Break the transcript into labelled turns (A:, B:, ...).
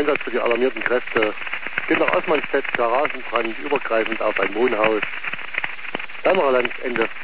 A: Einsatz für die alarmierten Kräfte geht nach Osmanstedt, Garagenbrand, übergreifend auf ein Wohnhaus. Dämmerlandsende.